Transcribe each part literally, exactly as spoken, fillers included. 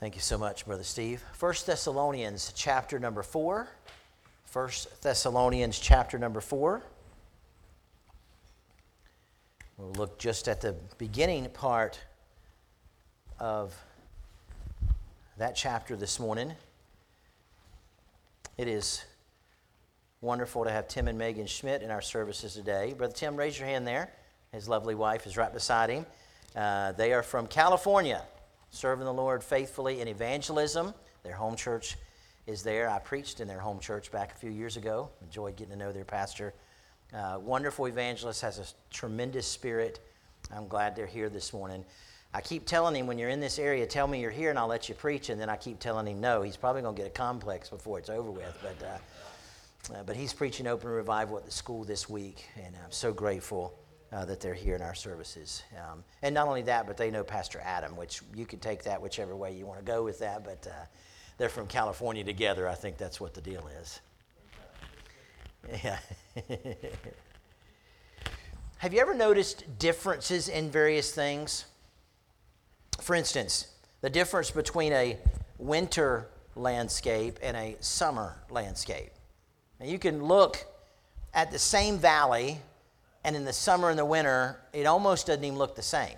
Thank you so much, Brother Steve. First Thessalonians chapter number four. First Thessalonians chapter number four. We'll look just at the beginning part of that chapter this morning. It is wonderful to have Tim and Megan Schmidt in our services today. Brother Tim, raise your hand there. His lovely wife is right beside him. Uh, they are from California, serving the Lord faithfully in evangelism. Their home church is there. I preached in their home church back a few years ago. Enjoyed getting to know their pastor. Uh, wonderful evangelist, has a tremendous spirit. I'm glad they're here this morning. I keep telling him, when you're in this area, tell me you're here and I'll let you preach. And then I keep telling him no. He's probably going to get a complex before it's over with. But uh, uh, but he's preaching open revival at the school this week. And I'm so grateful uh, that they're here in our services. Um, and not only that, but they know Pastor Adam, which you can take that whichever way you want to go with that. But uh, they're from California together. I think that's what the deal is. Yeah. Have you ever noticed differences in various things? For instance, the difference between a winter landscape and a summer landscape. Now, you can look at the same valley, and in the summer and the winter, it almost doesn't even look the same.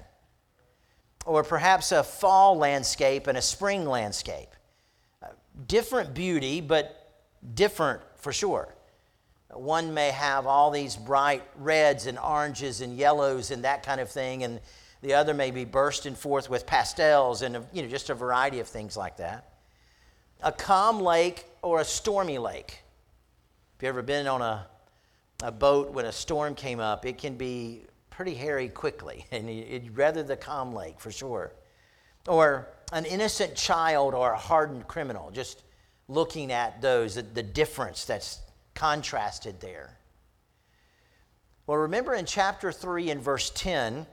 Or perhaps a fall landscape and a spring landscape. Uh, different beauty, but different for sure. One may have all these bright reds and oranges and yellows and that kind of thing, and the other may be bursting forth with pastels and, you know, just a variety of things like that. A calm lake or a stormy lake. If you've ever been on a, a boat when a storm came up, it can be pretty hairy quickly, and you'd rather the calm lake for sure. Or an innocent child or a hardened criminal, just looking at those, the, the difference that's contrasted there. Well, remember in chapter three and verse ten,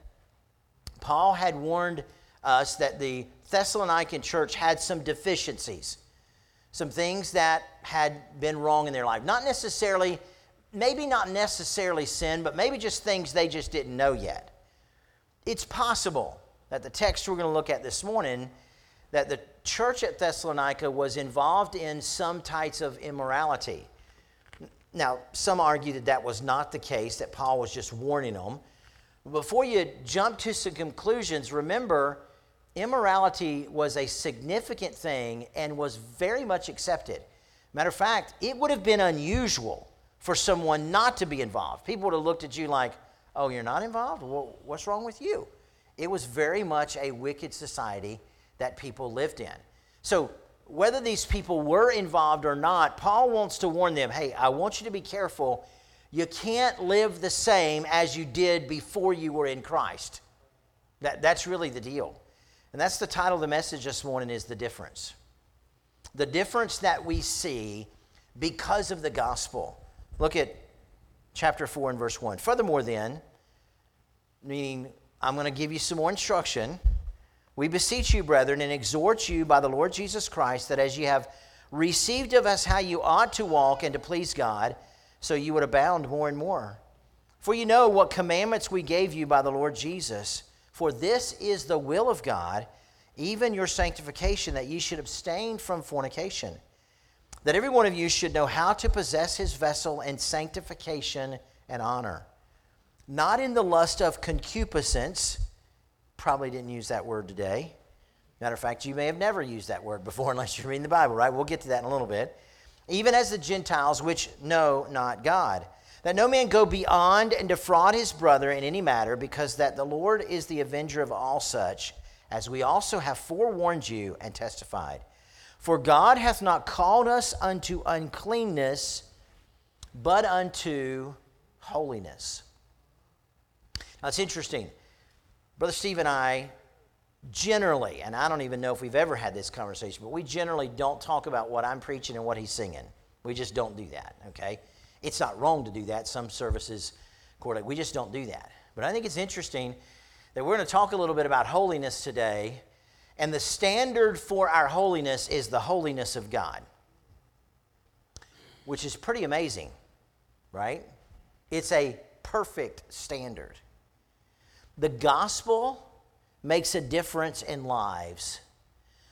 Paul had warned us that the Thessalonican church had some deficiencies, some things that had been wrong in their life. Not necessarily, maybe not necessarily sin, but maybe just things they just didn't know yet. It's possible that the text we're going to look at this morning, that the church at Thessalonica was involved in some types of immorality. Now, some argue that that was not the case, that Paul was just warning them. Before you jump to some conclusions, remember, immorality was a significant thing and was very much accepted. Matter of fact, it would have been unusual for someone not to be involved. People would have looked at you like, oh, you're not involved? Well, what's wrong with you? It was very much a wicked society that people lived in. So whether these people were involved or not, Paul wants to warn them, hey, I want you to be careful. You can't live the same as you did before you were in Christ. That, that's really the deal. And that's the title of the message this morning, is The Difference. The difference that we see because of the gospel. Look at chapter four and verse one. Furthermore then, meaning I'm going to give you some more instruction. We beseech you, brethren, and exhort you by the Lord Jesus Christ, that as you have received of us how you ought to walk and to please God, so you would abound more and more. For you know what commandments we gave you by the Lord Jesus. For this is the will of God, even your sanctification, that ye should abstain from fornication, that every one of you should know how to possess his vessel in sanctification and honor, not in the lust of concupiscence. Probably didn't use that word today. Matter of fact, you may have never used that word before unless you're reading the Bible, right? We'll get to that in a little bit. Even as the Gentiles which know not God, that no man go beyond and defraud his brother in any matter, because that the Lord is the avenger of all such, as we also have forewarned you and testified. For God hath not called us unto uncleanness, but unto holiness. Now it's interesting. Brother Steve and I generally, and I don't even know if we've ever had this conversation, but we generally don't talk about what I'm preaching and what he's singing. We just don't do that, okay? It's not wrong to do that. Some services, we just don't do that. But I think it's interesting that we're going to talk a little bit about holiness today, and the standard for our holiness is the holiness of God, which is pretty amazing, right? It's a perfect standard. The gospel makes a difference in lives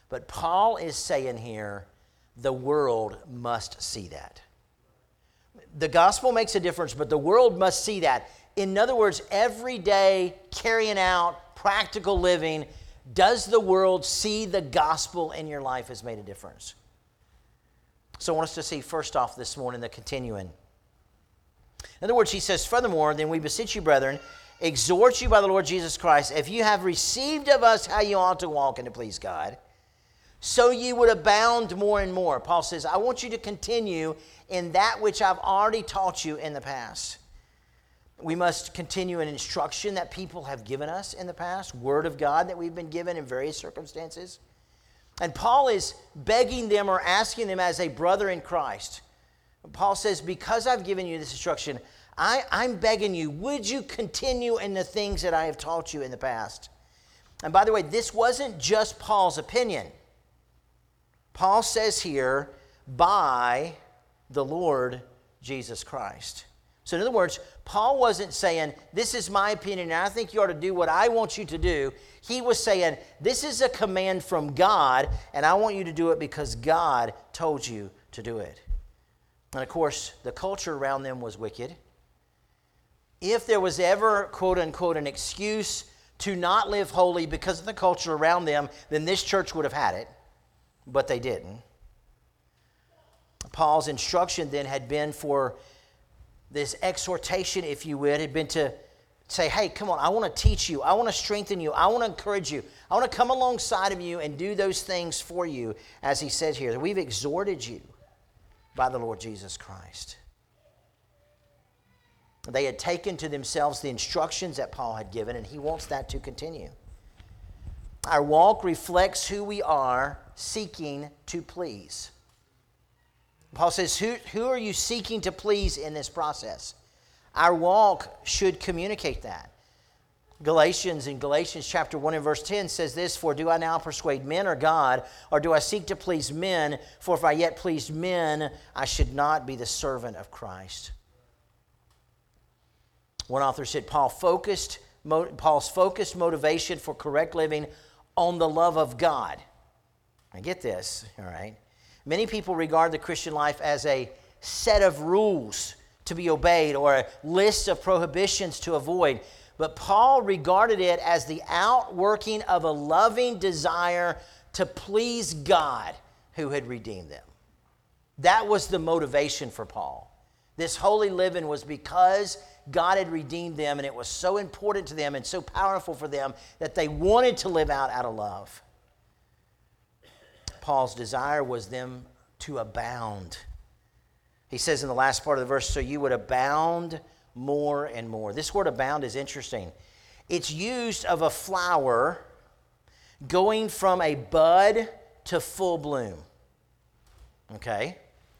But Paul is saying here, the world must see that. The gospel makes a difference, but the world must see that. In other words, every day carrying out practical living, does the world see the gospel in your life has made a difference? So I want us to see first off this morning the continuing. In other words, he says, furthermore, then we beseech you, brethren, exhort you by the Lord Jesus Christ, if you have received of us how you ought to walk and to please God, so you would abound more and more. Paul says, I want you to continue in that which I've already taught you in the past. We must continue an instruction that people have given us in the past, word of God that we've been given in various circumstances. And Paul is begging them or asking them as a brother in Christ. Paul says, because I've given you this instruction, I, I'm begging you, would you continue in the things that I have taught you in the past? And by the way, this wasn't just Paul's opinion. Paul says here, by the Lord Jesus Christ. So in other words, Paul wasn't saying, this is my opinion and I think you ought to do what I want you to do. He was saying, this is a command from God and I want you to do it because God told you to do it. And of course, the culture around them was wicked. If there was ever, quote unquote, an excuse to not live holy because of the culture around them, then this church would have had it. But they didn't. Paul's instruction then had been for this exhortation, if you would, had been to say, hey, come on, I want to teach you. I want to strengthen you. I want to encourage you. I want to come alongside of you and do those things for you, as he says here. We've exhorted you by the Lord Jesus Christ. They had taken to themselves the instructions that Paul had given, and he wants that to continue. Our walk reflects who we are seeking to please. Paul says, who, who are you seeking to please in this process? Our walk should communicate that. Galatians, in Galatians chapter one and verse ten says this, for do I now persuade men or God, or do I seek to please men? For if I yet pleased men, I should not be the servant of Christ. One author said, Paul focused, Paul's focused motivation for correct living on the love of God. I get this, all right? Many people regard the Christian life as a set of rules to be obeyed or a list of prohibitions to avoid. But Paul regarded it as the outworking of a loving desire to please God who had redeemed them. That was the motivation for Paul. This holy living was because God had redeemed them, and it was so important to them and so powerful for them that they wanted to live out out of love. Paul's desire was them to abound. He says in the last part of the verse, so you would abound more and more. This word abound is interesting. It's used of a flower going from a bud to full bloom. Okay?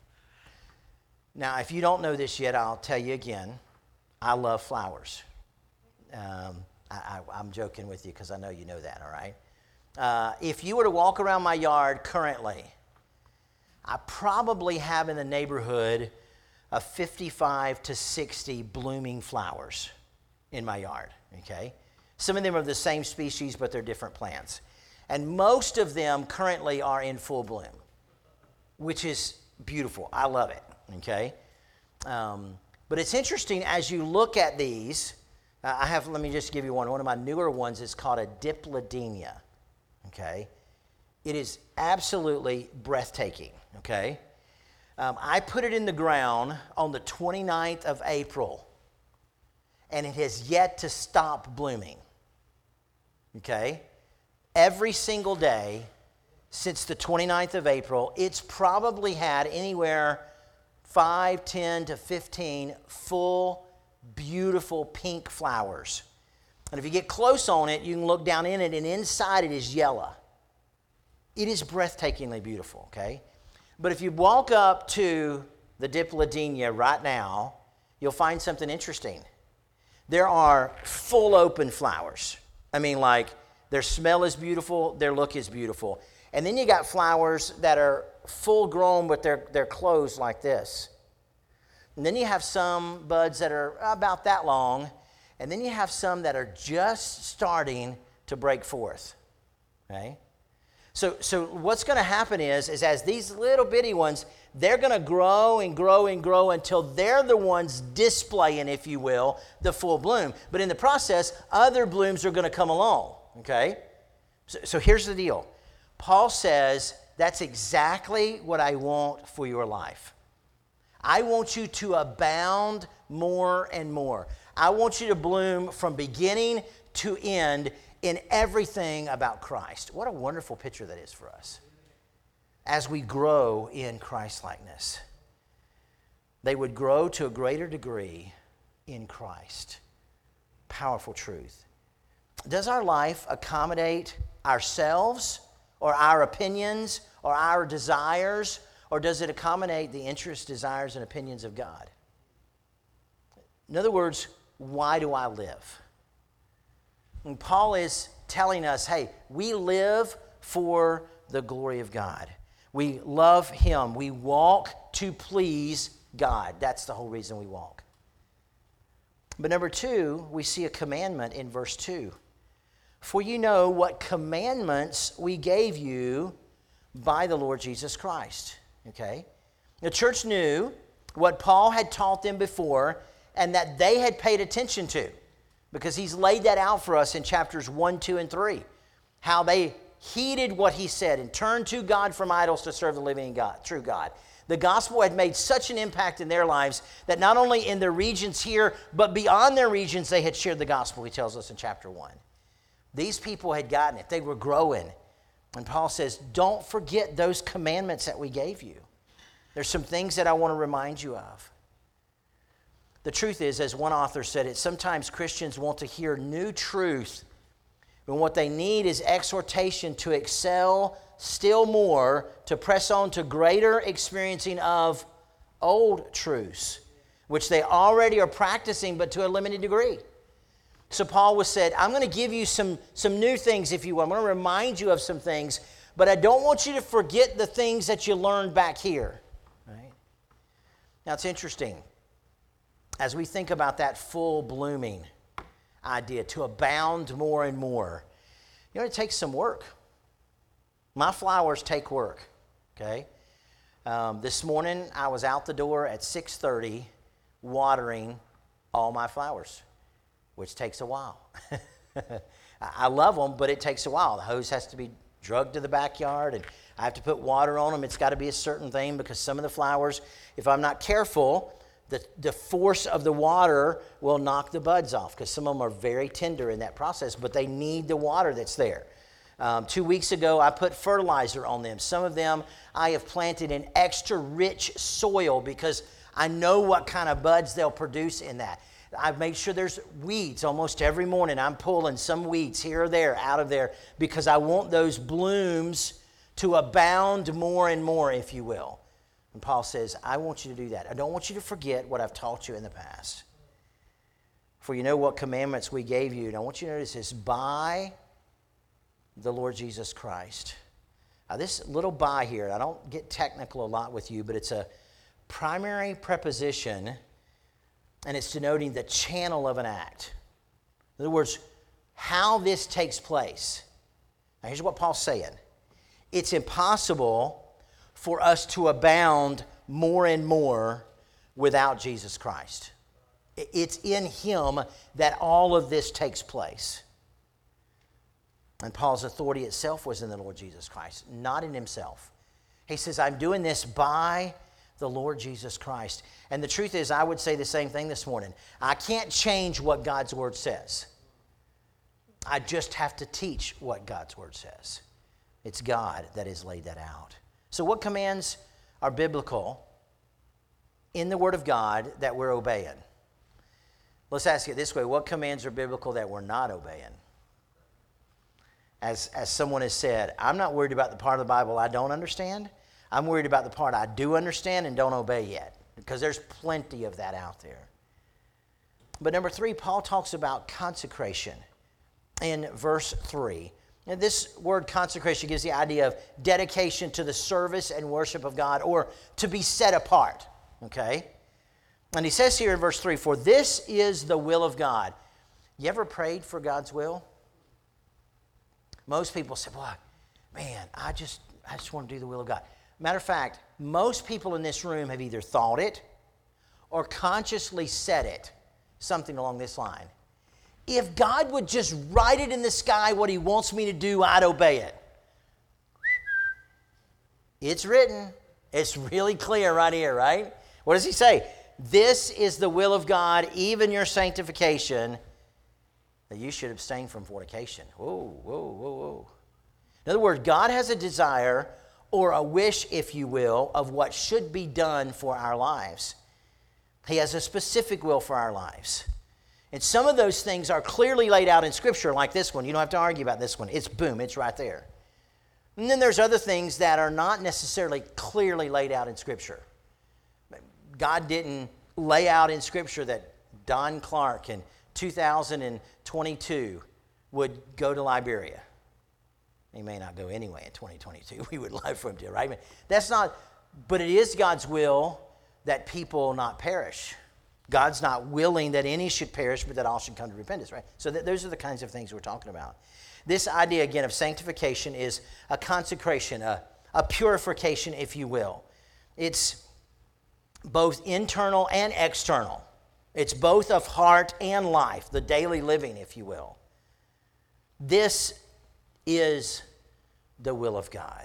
Now, if you don't know this yet, I'll tell you again. I love flowers. Um, I, I, I'm joking with you because I know you know that, all right? Uh, if you were to walk around my yard currently, I probably have in the neighborhood of fifty-five to sixty blooming flowers in my yard, okay? Some of them are the same species, but they're different plants. And most of them currently are in full bloom, which is beautiful. I love it, okay? Um, but it's interesting as you look at these. Uh, I have, let me just give you one. One of my newer ones is called a dipladenia, okay? It is absolutely breathtaking, okay? Um, I put it in the ground on the twenty-ninth of April, and it has yet to stop blooming, okay? Every single day since the twenty-ninth of April, it's probably had anywhere five, ten to fifteen full, beautiful pink flowers. And if you get close on it, you can look down in it, and inside it is yellow. It is breathtakingly beautiful, okay? But if you walk up to the dipladenia right now, you'll find something interesting. There are full open flowers. I mean, like, their smell is beautiful, their look is beautiful. And then you got flowers that are full grown, but they're, they're closed like this. And then you have some buds that are about that long, and then you have some that are just starting to break forth, okay? So, so what's going to happen is, is as these little bitty ones, they're going to grow and grow and grow until they're the ones displaying, if you will, the full bloom. But in the process, other blooms are going to come along, okay? So, so here's the deal. Paul says, that's exactly what I want for your life. I want you to abound more and more. I want you to bloom from beginning to end in everything about Christ. What a wonderful picture that is for us. As we grow in Christ-likeness, they would grow to a greater degree in Christ. Powerful truth. Does our life accommodate ourselves or our opinions or our desires, or does it accommodate the interests, desires, and opinions of God? In other words, why do I live? And Paul is telling us, hey, we live for the glory of God. We love Him. We walk to please God. That's the whole reason we walk. But number two, we see a commandment in verse two. For you know what commandments we gave you by the Lord Jesus Christ. Okay? The church knew what Paul had taught them before and that they had paid attention to, because he's laid that out for us in chapters one, two, and three. How they heeded what he said and turned to God from idols to serve the living God, true God. The gospel had made such an impact in their lives that not only in their regions here, but beyond their regions, they had shared the gospel, he tells us in chapter one. These people had gotten it. They were growing. And Paul says, don't forget those commandments that we gave you. There's some things that I want to remind you of. The truth is, as one author said it, sometimes Christians want to hear new truth, but what they need is exhortation to excel still more, to press on to greater experiencing of old truths, which they already are practicing, but to a limited degree. So Paul was said, I'm going to give you some, some new things, if you will. I'm going to remind you of some things, but I don't want you to forget the things that you learned back here. Right? Now, it's interesting. As we think about that full blooming idea, to abound more and more, you know, it takes some work. My flowers take work, okay? Um, this morning, I was out the door at six thirty watering all my flowers, which takes a while. I love them, but it takes a while. The hose has to be drugged to the backyard, and I have to put water on them. It's got to be a certain thing, because some of the flowers, if I'm not careful, The, the force of the water will knock the buds off, because some of them are very tender in that process, but they need the water that's there. Um, two weeks ago, I put fertilizer on them. Some of them I have planted in extra rich soil because I know what kind of buds they'll produce in that. I've made sure there's weeds almost every morning. I'm pulling some weeds here or there out of there because I want those blooms to abound more and more, if you will. And Paul says, I want you to do that. I don't want you to forget what I've taught you in the past. For you know what commandments we gave you. And I want you to notice this, by the Lord Jesus Christ. Now this little by here, I don't get technical a lot with you, but it's a primary preposition, and it's denoting the channel of an act. In other words, how this takes place. Now here's what Paul's saying. It's impossible for us to abound more and more without Jesus Christ. It's in Him that all of this takes place. And Paul's authority itself was in the Lord Jesus Christ, not in himself. He says, I'm doing this by the Lord Jesus Christ. And the truth is, I would say the same thing this morning. I can't change what God's Word says. I just have to teach what God's Word says. It's God that has laid that out. So what commands are biblical in the Word of God that we're obeying? Let's ask it this way. What commands are biblical that we're not obeying? As, as someone has said, I'm not worried about the part of the Bible I don't understand. I'm worried about the part I do understand and don't obey yet, because there's plenty of that out there. But number three, Paul talks about consecration in verse three. And this word consecration gives the idea of dedication to the service and worship of God, or to be set apart, okay? And he says here in verse three, for this is the will of God. You ever prayed for God's will? Most people say, boy, man, I just, I just want to do the will of God. Matter of fact, most people in this room have either thought it or consciously said it, something along this line. If God would just write it in the sky what he wants me to do, I'd obey it. It's written. It's really clear right here, right? What does he say? This is the will of God, even your sanctification, that you should abstain from fornication. Whoa, whoa, whoa, whoa. In other words, God has a desire or a wish, if you will, of what should be done for our lives. He has a specific will for our lives. And some of those things are clearly laid out in Scripture, like this one. You don't have to argue about this one. It's boom, it's right there. And then there's other things that are not necessarily clearly laid out in Scripture. God didn't lay out in Scripture that Don Clark in two thousand twenty-two would go to Liberia. He may not go anyway in twenty twenty-two. We would love for him to, right? That's not, but it is God's will that people not perish. God's not willing that any should perish, but that all should come to repentance, right? So th- those are the kinds of things we're talking about. This idea, again, of sanctification is a consecration, a, a purification, if you will. It's both internal and external. It's both of heart and life, the daily living, if you will. This is the will of God.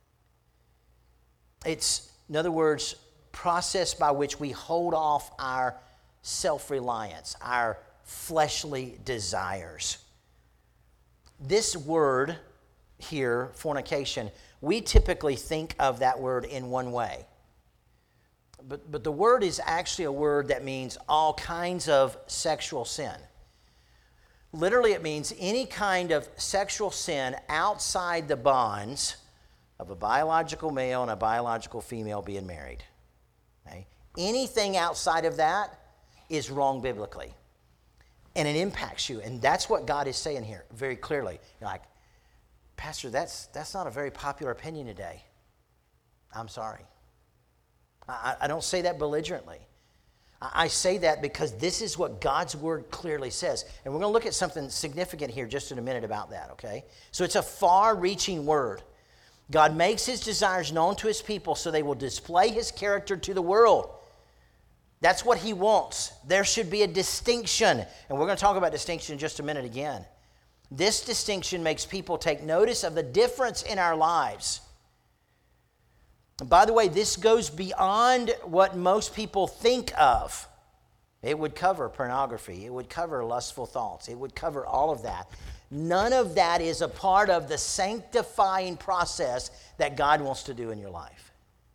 It's, in other words, process by which we hold off our self-reliance, our fleshly desires. This word here, fornication, we typically think of that word in one way. But, but the word is actually a word that means all kinds of sexual sin. Literally, it means any kind of sexual sin outside the bonds of a biological male and a biological female being married. Okay? Anything outside of that is wrong biblically. And it impacts you. And that's what God is saying here very clearly. You're like, Pastor, that's, that's not a very popular opinion today. I'm sorry. I, I don't say that belligerently. I, I say that because this is what God's word clearly says. And we're going to look at something significant here just in a minute about that, okay? So it's a far-reaching word. God makes his desires known to his people so they will display his character to the world. That's what he wants. There should be a distinction. And we're going to talk about distinction in just a minute again. This distinction makes people take notice of the difference in our lives. And by the way, this goes beyond what most people think of. It would cover pornography. It would cover lustful thoughts. It would cover all of that. None of that is a part of the sanctifying process that God wants to do in your life.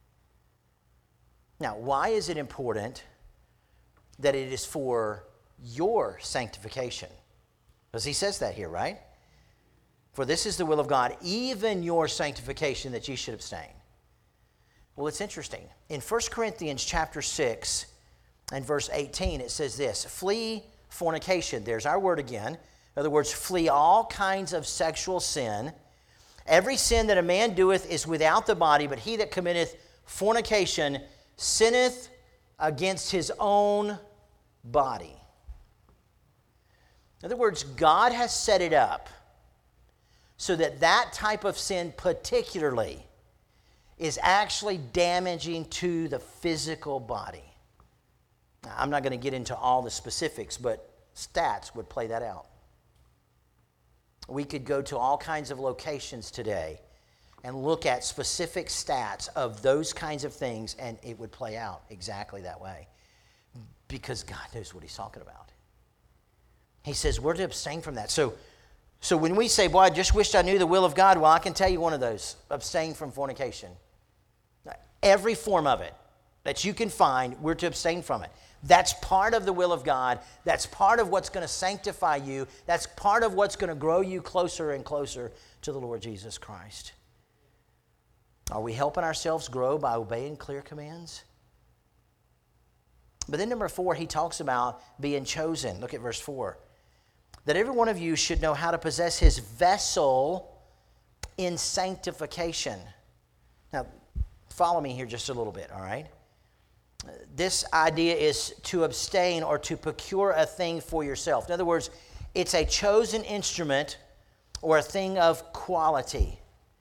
Now, why is it important that it is for your sanctification? Because he says that here, right? For this is the will of God, even your sanctification, that ye should abstain. Well, it's interesting. In First Corinthians chapter six and verse eighteen, it says this, flee fornication. There's our word again. In other words, flee all kinds of sexual sin. Every sin that a man doeth is without the body, but he that committeth fornication sinneth against his own body. In other words, God has set it up so that that type of sin particularly is actually damaging to the physical body. Now, I'm not going to get into all the specifics, but stats would play that out. We could go to all kinds of locations today and look at specific stats of those kinds of things, and it would play out exactly that way because God knows what he's talking about. He says we're to abstain from that. So, so when we say, boy, I just wished I knew the will of God, well, I can tell you one of those. Abstain from fornication. Every form of it that you can find, we're to abstain from it. That's part of the will of God. That's part of what's going to sanctify you. That's part of what's going to grow you closer and closer to the Lord Jesus Christ. Are we helping ourselves grow by obeying clear commands? But then number four, he talks about being chosen. Look at verse four. That every one of you should know how to possess his vessel in sanctification. Now, follow me here just a little bit, all right? This idea is to abstain or to procure a thing for yourself. In other words, it's a chosen instrument or a thing of quality.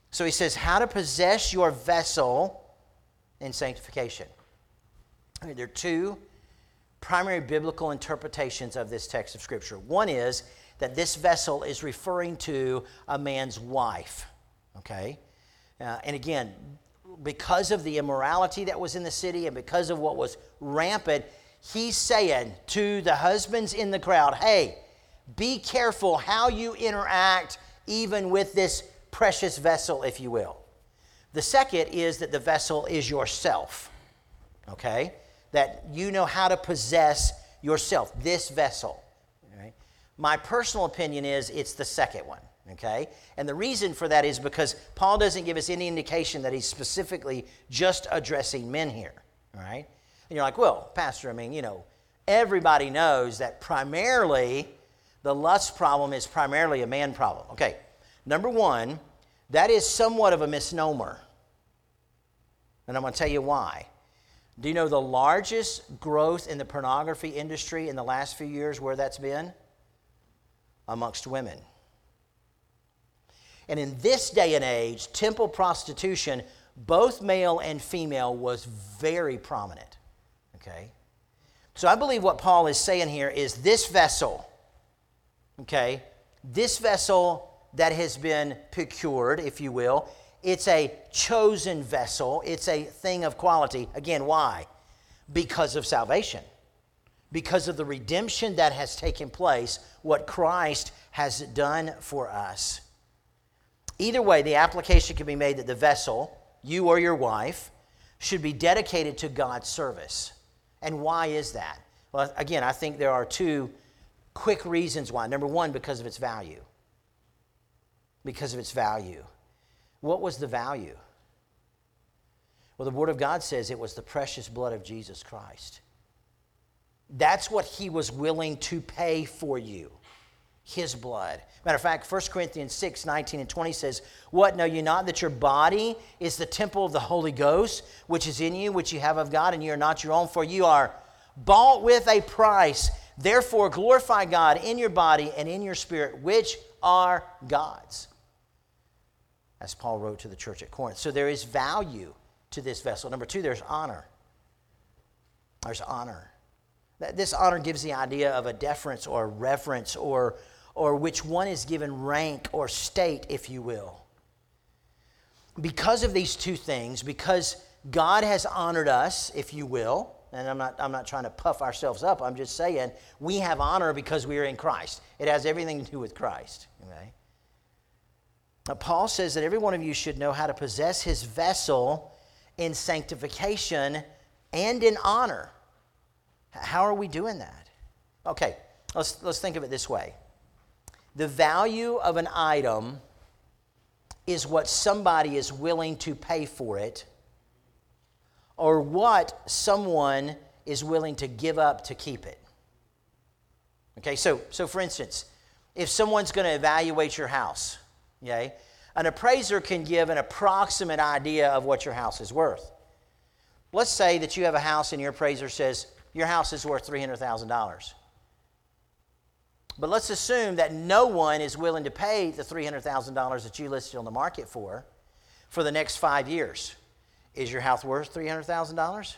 So he says, how to possess your vessel in sanctification. There are two primary biblical interpretations of this text of Scripture. One is that this vessel is referring to a man's wife, okay? Uh, and again, because of the immorality that was in the city and because of what was rampant, he's saying to the husbands in the crowd, hey, be careful how you interact even with this precious vessel, if you will. The second is that the vessel is yourself, okay? That you know how to possess yourself, this vessel. Right? My personal opinion is it's the second one, okay? And the reason for that is because Paul doesn't give us any indication that he's specifically just addressing men here, all right? And you're like, well, Pastor, I mean, you know, everybody knows that primarily the lust problem is primarily a man problem. Okay, number one, that is somewhat of a misnomer. And I'm going to tell you why. Do you know the largest growth in the pornography industry in the last few years where that's been? Amongst women. And in this day and age, temple prostitution, both male and female, was very prominent. Okay? So I believe what Paul is saying here is this vessel, okay, this vessel that has been procured, if you will, it's a chosen vessel. It's a thing of quality. Again, why? Because of salvation. Because of the redemption that has taken place, what Christ has done for us. Either way, the application can be made that the vessel, you or your wife, should be dedicated to God's service. And why is that? Well, again, I think there are two quick reasons why. Number one, because of its value. Because of its value. What was the value? Well, the Word of God says it was the precious blood of Jesus Christ. That's what he was willing to pay for you. His blood. Matter of fact, First Corinthians six, nineteen and twenty says, what, know you not that your body is the temple of the Holy Ghost, which is in you, which you have of God, and you are not your own, for you are bought with a price. Therefore glorify God in your body and in your spirit, which are God's. As Paul wrote to the church at Corinth. So there is value to this vessel. Number two, there's honor. There's honor. This honor gives the idea of a deference or reverence or, or which one is given rank or state, if you will. Because of these two things, because God has honored us, if you will, and I'm not, I'm not trying to puff ourselves up, I'm just saying we have honor because we are in Christ. It has everything to do with Christ. Okay? Now, Paul says that every one of you should know how to possess his vessel in sanctification and in honor. How are we doing that? Okay, let's, let's think of it this way. The value of an item is what somebody is willing to pay for it, or what someone is willing to give up to keep it. Okay, so, so for instance, if someone's going to evaluate your house, okay, an appraiser can give an approximate idea of what your house is worth. Let's say that you have a house and your appraiser says, your house is worth three hundred thousand dollars. But let's assume that no one is willing to pay the three hundred thousand dollars that you listed on the market for for the next five years. Is your house worth three hundred thousand dollars?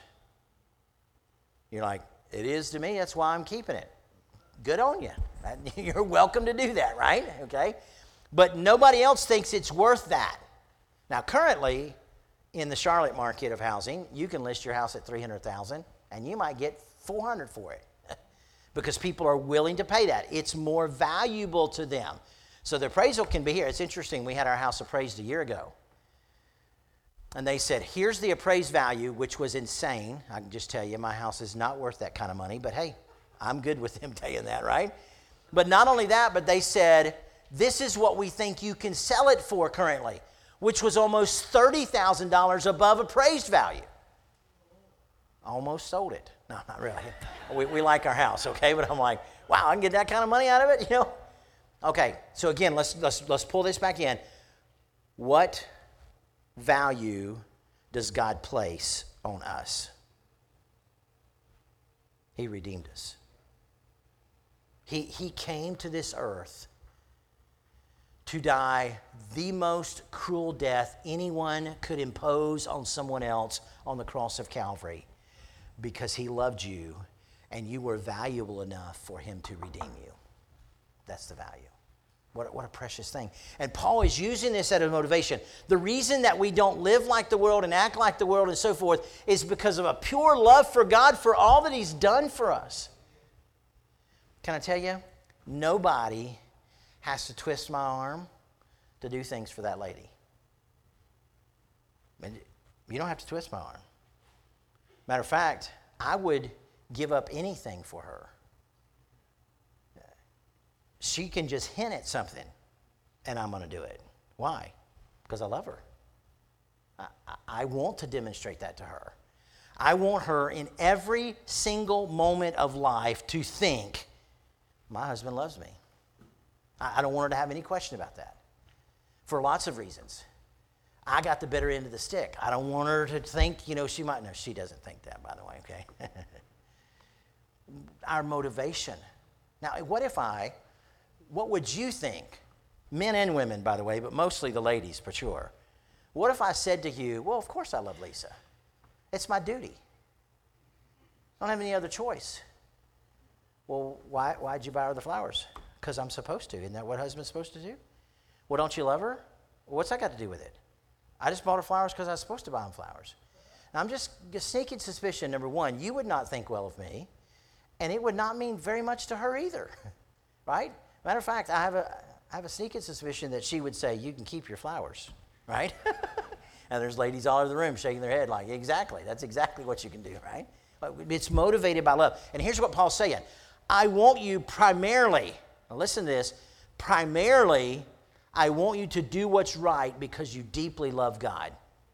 You're like, it is to me, that's why I'm keeping it. Good on you. You're welcome to do that, right? Okay. But nobody else thinks it's worth that. Now, currently, in the Charlotte market of housing, you can list your house at three hundred thousand dollars, and you might get four hundred thousand dollars for it because people are willing to pay that. It's more valuable to them. So the appraisal can be here. It's interesting. We had our house appraised a year ago. And they said, here's the appraised value, which was insane. I can just tell you, my house is not worth that kind of money. But hey, I'm good with them telling that, right? But not only that, but they said, this is what we think you can sell it for currently, which was almost thirty thousand dollars above appraised value. Almost sold it. No, not really. We, we like our house, okay? But I'm like, wow, I can get that kind of money out of it, you know? Okay, so again, let's let's let's pull this back in. What value does God place on us? He redeemed us. He, he came to this earth to die the most cruel death anyone could impose on someone else on the cross of Calvary because he loved you and you were valuable enough for him to redeem you. That's the value. What, what a precious thing. And Paul is using this as a motivation. The reason that we don't live like the world and act like the world and so forth is because of a pure love for God for all that he's done for us. Can I tell you? Nobody has to twist my arm to do things for that lady. And you don't have to twist my arm. Matter of fact, I would give up anything for her. She can just hint at something, and I'm going to do it. Why? Because I love her. I, I want to demonstrate that to her. I want her in every single moment of life to think, my husband loves me. I, I don't want her to have any question about that for lots of reasons. I got the better end of the stick. I don't want her to think, you know, she might. No, she doesn't think that, by the way, okay? Our motivation. Now, what if I... What would you think, men and women, by the way, but mostly the ladies, for sure. What if I said to you, well, of course I love Lisa. It's my duty. I don't have any other choice. Well, why, why'd you buy her the flowers? Because I'm supposed to. Isn't that what husband's supposed to do? Well, don't you love her? Well, what's that got to do with it? I just bought her flowers because I was supposed to buy them flowers. Now, I'm just a sneaking suspicion, number one, you would not think well of me, and it would not mean very much to her either, right? Matter of fact, I have a I have a sneaking suspicion that she would say, you can keep your flowers, right? And there's ladies all over the room shaking their head like, exactly, that's exactly what you can do, right? It's motivated by love. And here's what Paul's saying. I want you primarily, now listen to this, primarily, I want you to do what's right because you deeply love God.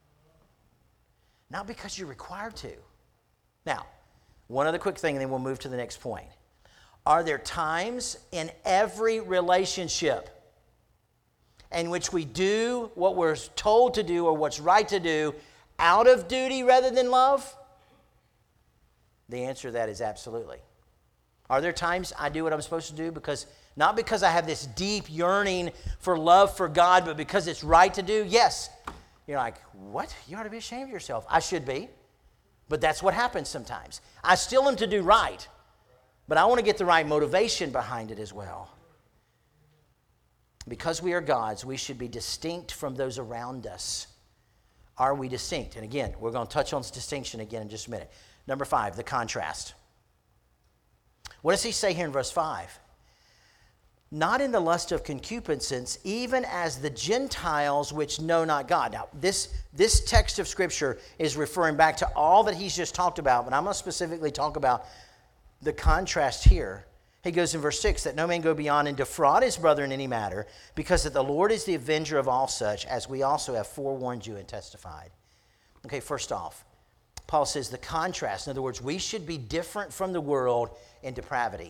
Not because you're required to. Now, one other quick thing and then we'll move to the next point. Are there times in every relationship in which we do what we're told to do or what's right to do out of duty rather than love? The answer to that is absolutely. Are there times I do what I'm supposed to do because, not because I have this deep yearning for love for God, but because it's right to do? Yes. You're like, what? You ought to be ashamed of yourself. I should be. But that's what happens sometimes. I still am to do right. But I want to get the right motivation behind it as well. Because we are God's, we should be distinct from those around us. Are we distinct? And again, we're going to touch on this distinction again in just a minute. Number five, the contrast. What does he say here in verse five? Not in the lust of concupiscence, even as the Gentiles which know not God. Now, this, this text of Scripture is referring back to all that he's just talked about, but I'm going to specifically talk about the contrast here. He goes in verse six, that no man go beyond and defraud his brother in any matter, because that the Lord is the avenger of all such, as we also have forewarned you and testified. Okay, first off, Paul says the contrast. In other words, we should be different from the world in depravity.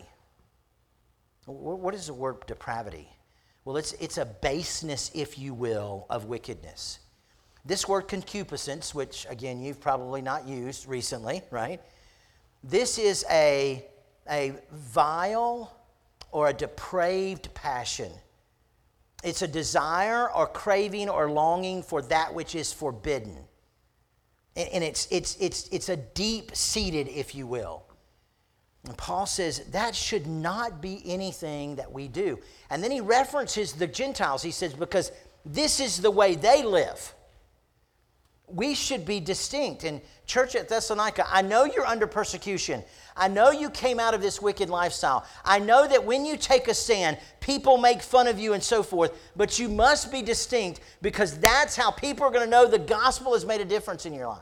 What is the word depravity? Well, it's, it's a baseness, if you will, of wickedness. This word concupiscence, which, again, you've probably not used recently, right? This is a, a vile or a depraved passion. It's a desire or craving or longing for that which is forbidden. And, and it's, it's, it's, it's a deep-seated, if you will. And Paul says that should not be anything that we do. And then he references the Gentiles. He says, because this is the way they live. We should be distinct. And church at Thessalonica, I know you're under persecution. I know you came out of this wicked lifestyle. I know that when you take a stand, people make fun of you and so forth, but you must be distinct because that's how people are going to know the gospel has made a difference in your life.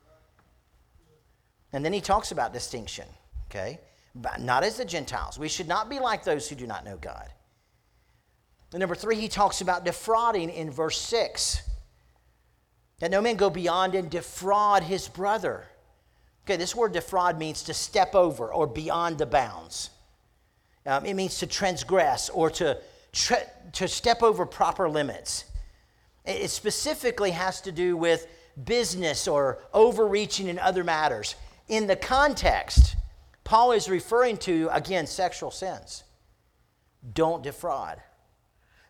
And then he talks about distinction, okay? But not as the Gentiles. We should not be like those who do not know God. And number three, he talks about defrauding in verse six. That no man go beyond and defraud his brother. Okay, this word defraud means to step over or beyond the bounds. Um, it means to transgress or to, tre- to step over proper limits. It specifically has to do with business or overreaching in other matters. In the context, Paul is referring to, again, sexual sins. Don't defraud.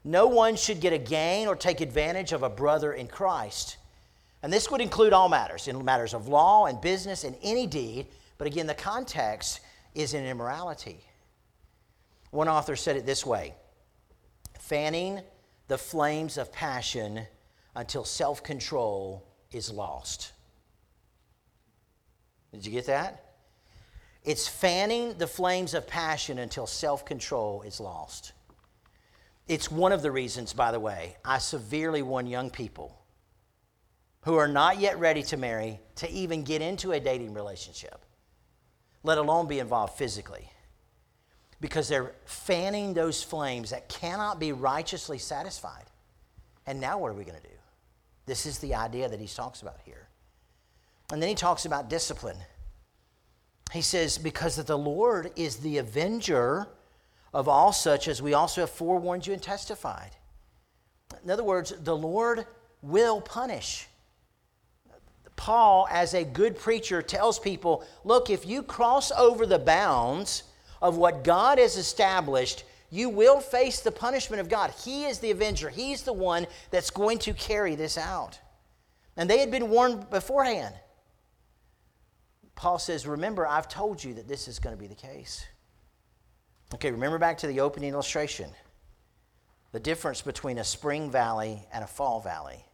No one should get a gain or take advantage of a brother in Christ. And this would include all matters, in matters of law and business and any deed. But again, the context is in immorality. One author said it this way: fanning the flames of passion until self-control is lost. Did you get that? It's fanning the flames of passion until self-control is lost. It's one of the reasons, by the way, I severely warn young people who are not yet ready to marry to even get into a dating relationship, let alone be involved physically, because they're fanning those flames that cannot be righteously satisfied. And now what are we going to do? This is the idea that he talks about here. And then he talks about discipline. He says, because that the Lord is the avenger of all such, as we also have forewarned you and testified. In other words, the Lord will punish. Paul, as a good preacher, tells people, look, if you cross over the bounds of what God has established, you will face the punishment of God. He is the avenger. He's the one that's going to carry this out. And they had been warned beforehand. Paul says, remember, I've told you that this is going to be the case. Okay, remember back to the opening illustration. The difference between a spring valley and a fall valley.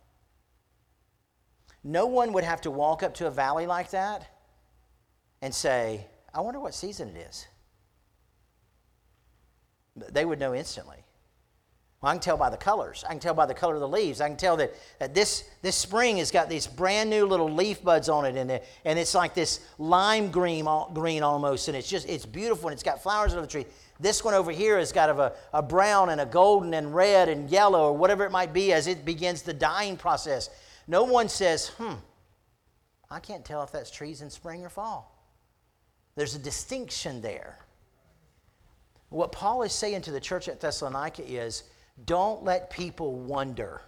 No one would have to walk up to a valley like that and say, I wonder what season it is. They would know instantly. Well, I can tell by the colors. I can tell by the color of the leaves. I can tell that, that this, this spring has got these brand new little leaf buds on it, and, it, and it's like this lime green, green almost, and it's just, it's beautiful, and it's got flowers on the tree. This one over here has got a, a brown and a golden and red and yellow, or whatever it might be, as it begins the dying process. No one says, hmm, I can't tell if that's trees in spring or fall. There's a distinction there. What Paul is saying to the church at Thessalonica is, don't let people wonder.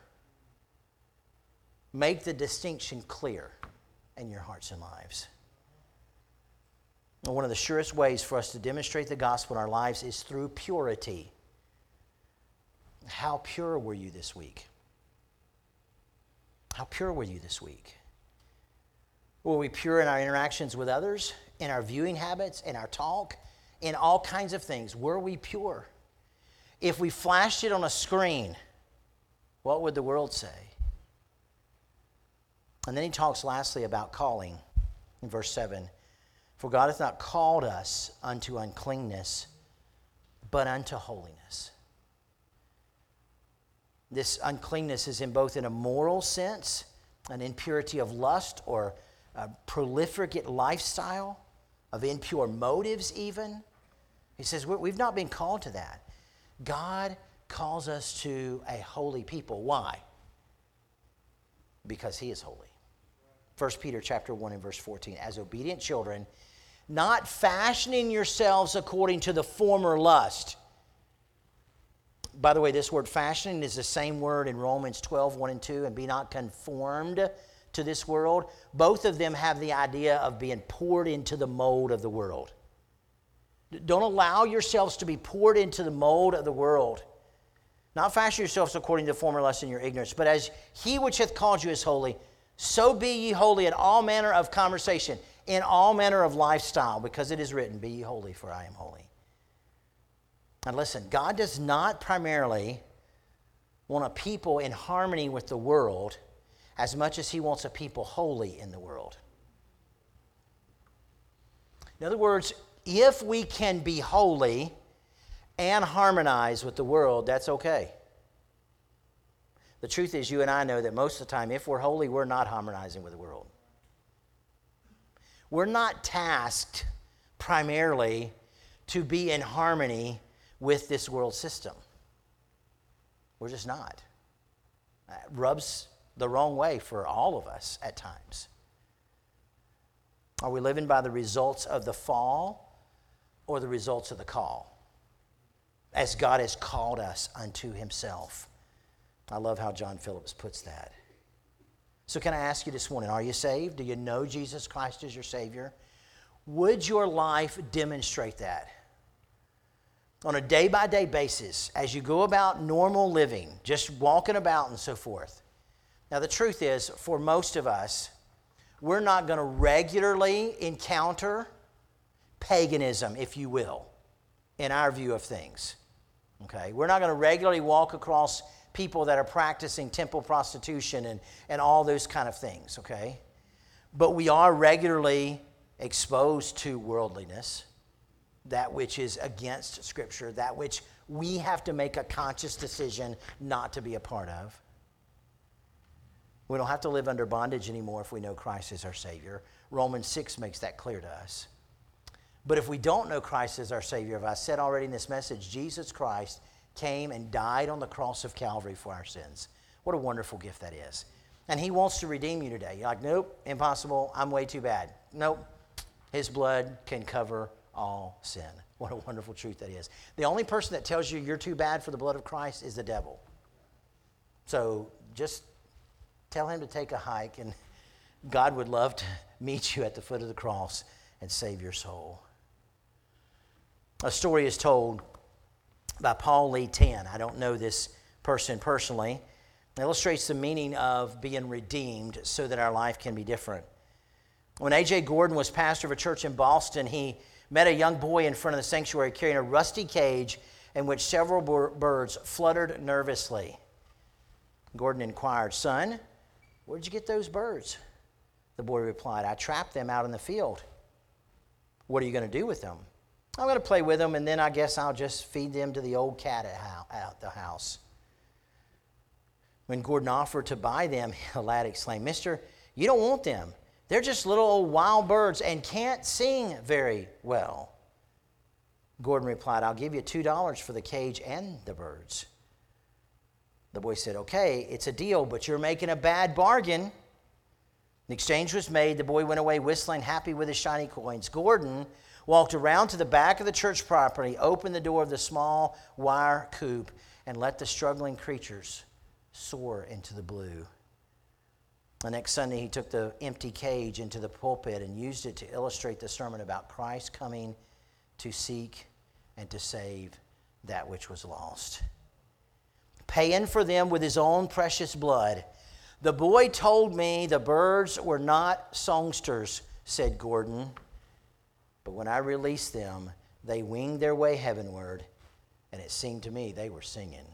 Make the distinction clear in your hearts and lives. And one of the surest ways for us to demonstrate the gospel in our lives is through purity. How pure were you this week? How pure were you this week? Were we pure in our interactions with others, in our viewing habits, in our talk, in all kinds of things? Were we pure? If we flashed it on a screen, what would the world say? And then he talks lastly about calling in verse seven. For God hath not called us unto uncleanness, but unto holiness. This uncleanness is in both in a moral sense, an impurity of lust or a profligate lifestyle, of impure motives even. He says we've not been called to that. God calls us to a holy people. Why? Because he is holy. First Peter chapter one and verse fourteen. As obedient children, not fashioning yourselves according to the former lust. By the way, this word fashioning is the same word in Romans twelve, one and two, and be not conformed to this world. Both of them have the idea of being poured into the mold of the world. Don't allow yourselves to be poured into the mold of the world. Not fashion yourselves according to the former lust in your ignorance, but as he which hath called you is holy, so be ye holy in all manner of conversation, in all manner of lifestyle, because it is written, be ye holy, for I am holy. And listen, God does not primarily want a people in harmony with the world as much as he wants a people holy in the world. In other words, if we can be holy and harmonize with the world, that's okay. The truth is, you and I know that most of the time, if we're holy, we're not harmonizing with the world. We're not tasked primarily to be in harmony with this world system. We're just not. It rubs the wrong way for all of us at times. Are we living by the results of the fall or the results of the call? As God has called us unto himself. I love how John Phillips puts that. So can I ask you this morning, are you saved? Do you know Jesus Christ as your Savior? Would your life demonstrate that? on a day-by-day basis as you go about normal living, just walking about and so forth. Now, the truth is, for most of us, we're not going to regularly encounter paganism, if you will, in our view of things. Okay? We're not going to regularly walk across people that are practicing temple prostitution and, and all those kind of things, okay? But we are regularly exposed to worldliness, that which is against Scripture, that which we have to make a conscious decision not to be a part of. We don't have to live under bondage anymore if we know Christ is our Savior. Romans six makes that clear to us. But if we don't know Christ as our Savior, as I said already in this message, Jesus Christ came and died on the cross of Calvary for our sins. What a wonderful gift that is. And He wants to redeem you today. You're like, nope, impossible, I'm way too bad. Nope, His blood can cover all sin. What a wonderful truth that is. The only person that tells you you're too bad for the blood of Christ is the devil. So just tell him to take a hike, and God would love to meet you at the foot of the cross and save your soul. A story is told by Paul Lee Tan. I don't know this person personally. It illustrates the meaning of being redeemed so that our life can be different. When A J Gordon was pastor of a church in Boston, he met a young boy in front of the sanctuary carrying a rusty cage in which several birds fluttered nervously. Gordon inquired, "Son, where'd you get those birds?" The boy replied, "I trapped them out in the field." "What are you going to do with them?" "I'm going to play with them, and then I guess I'll just feed them to the old cat at the house." When Gordon offered to buy them, the lad exclaimed, "Mister, you don't want them. They're just little old wild birds and can't sing very well." Gordon replied, "I'll give you two dollars for the cage and the birds." The boy said, "Okay, it's a deal, but you're making a bad bargain." The exchange was made. The boy went away whistling, happy with his shiny coins. Gordon walked around to the back of the church property, opened the door of the small wire coop, and let the struggling creatures soar into the blue. The next Sunday, he took the empty cage into the pulpit and used it to illustrate the sermon about Christ coming to seek and to save that which was lost, paying for them with his own precious blood. "The boy told me the birds were not songsters," said Gordon. "But when I released them, they winged their way heavenward, and it seemed to me they were singing."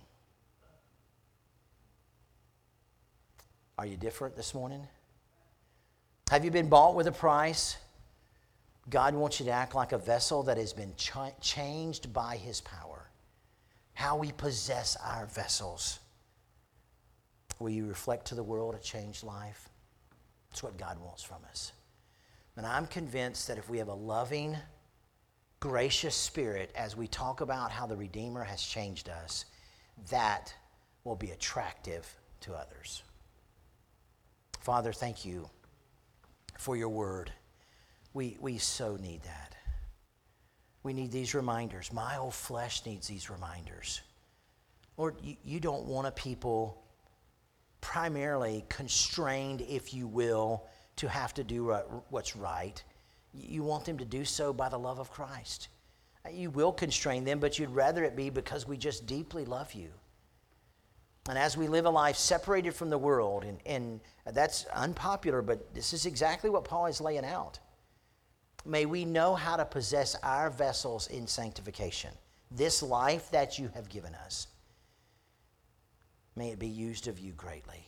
Are you different this morning? Have you been bought with a price? God wants you to act like a vessel that has been ch- changed by His power. How we possess our vessels. Will you reflect to the world a changed life? That's what God wants from us. And I'm convinced that if we have a loving, gracious spirit as we talk about how the Redeemer has changed us, that will be attractive to others. Father, thank you for your word. We, we so need that. We need these reminders. My old flesh needs these reminders. Lord, you, you don't want a people primarily constrained, if you will, to have to do what's right. You want them to do so by the love of Christ. You will constrain them, but you'd rather it be because we just deeply love you. And as we live a life separated from the world, and, and that's unpopular, but this is exactly what Paul is laying out. May we know how to possess our vessels in sanctification. This life that you have given us, may it be used of you greatly.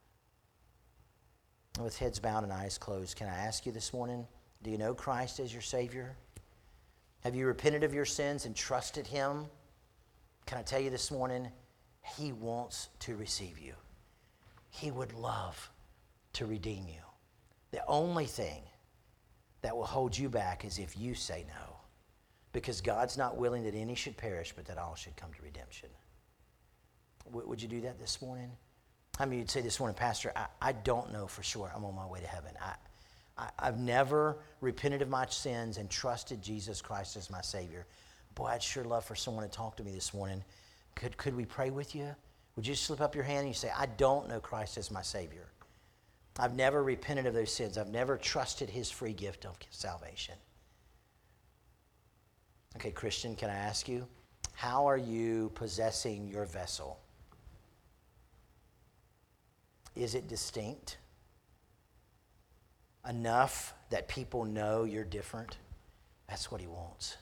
With heads bowed and eyes closed, can I ask you this morning, do you know Christ as your Savior? Have you repented of your sins and trusted Him? Can I tell you this morning, He wants to receive you. He would love to redeem you. The only thing that will hold you back is if you say no, because God's not willing that any should perish, but that all should come to redemption. W- would you do that this morning? How many of you'd say this morning, Pastor, I, I don't know for sure I'm on my way to heaven. I, I, I've never repented of my sins and trusted Jesus Christ as my Savior. Boy, I'd sure love for someone to talk to me this morning. Could, could we pray with you? Would you slip up your hand and you say, I don't know Christ as my Savior. I've never repented of those sins. I've never trusted His free gift of salvation. Okay, Christian, can I ask you, How are you possessing your vessel? Is it distinct enough that people know you're different? That's what he wants.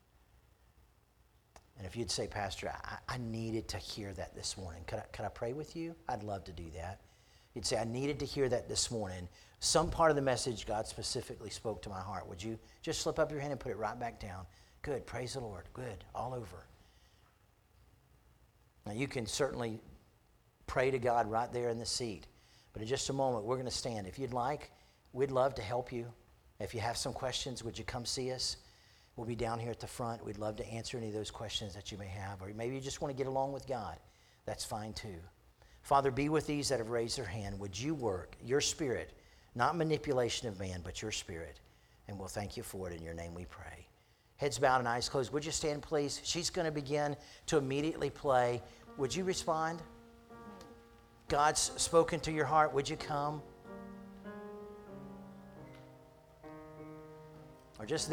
And if you'd say, Pastor, I, I needed to hear that this morning. Could I, could I pray with you? I'd love to do that. You'd say, I needed to hear that this morning. Some part of the message God specifically spoke to my heart. Would you just slip up your hand and put it right back down? Good. Praise the Lord. Good. All over. Now, you can certainly pray to God right there in the seat. But in just a moment, we're going to stand. If you'd like, we'd love to help you. If you have some questions, would you come see us? We'll be down here at the front. We'd love to answer any of those questions that you may have. Or maybe you just want to get along with God. That's fine too. Father, be with these that have raised their hand. Would you work your Spirit, not manipulation of man, but your Spirit. And we'll thank you for it. In your name we pray. Heads bowed and eyes closed. Would you stand, please? She's going to begin to immediately play. Would you respond? God's spoken to your heart. Would you come? Or just